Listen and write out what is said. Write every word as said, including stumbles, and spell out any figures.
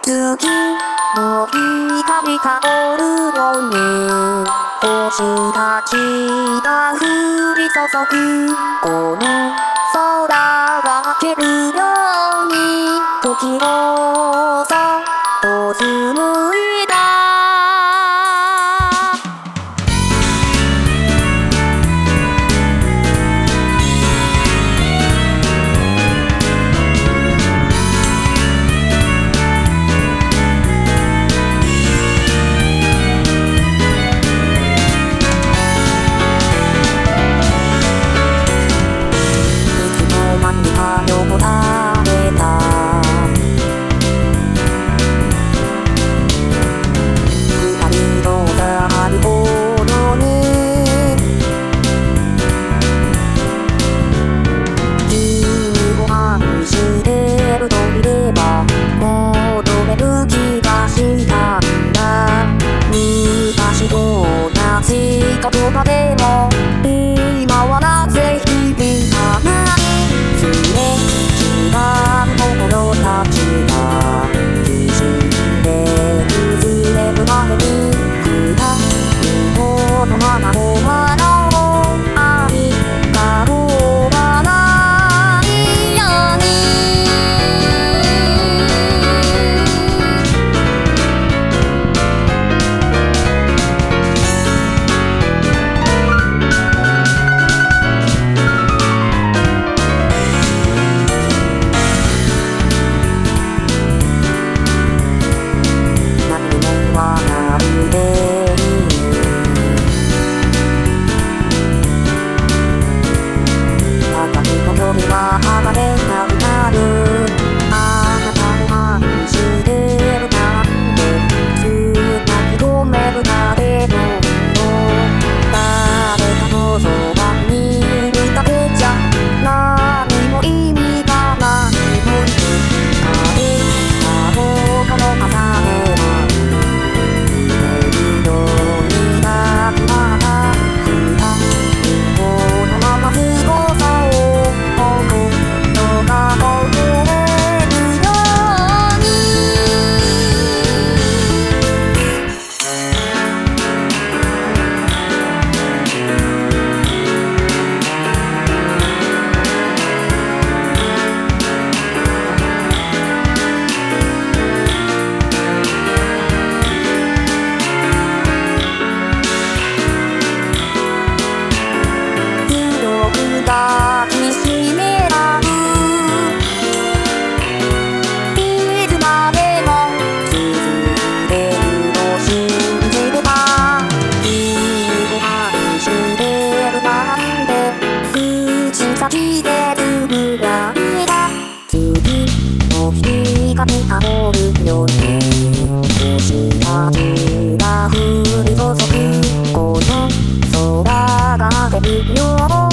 月の光香るように星たちが降り注ぐこの空が明けるように時をさと紡いだ言葉でも今はなぜ響かないすれ違う心たちが滲んで崩れる前に二人このまま終わろう愛が終わらないように抱きしめられいつまでも続けると信じればいいご飯してるなんて口先でつぶやいた次の日が見守るように星たちが降り注ぐこの空が明けるよ